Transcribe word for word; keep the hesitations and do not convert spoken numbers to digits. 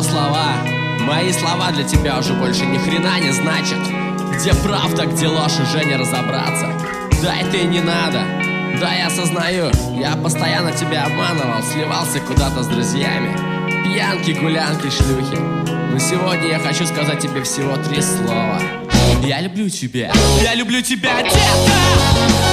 что слова? Мои слова для тебя уже больше ни хрена не значат. Где правда, где ложь, уже не разобраться. Да и ты не надо. Да, я осознаю, я постоянно тебя обманывал, сливался куда-то с друзьями. Пьянки, гулянки, шлюхи. Но сегодня я хочу сказать тебе всего три слова. Я люблю тебя. Я люблю тебя, детка!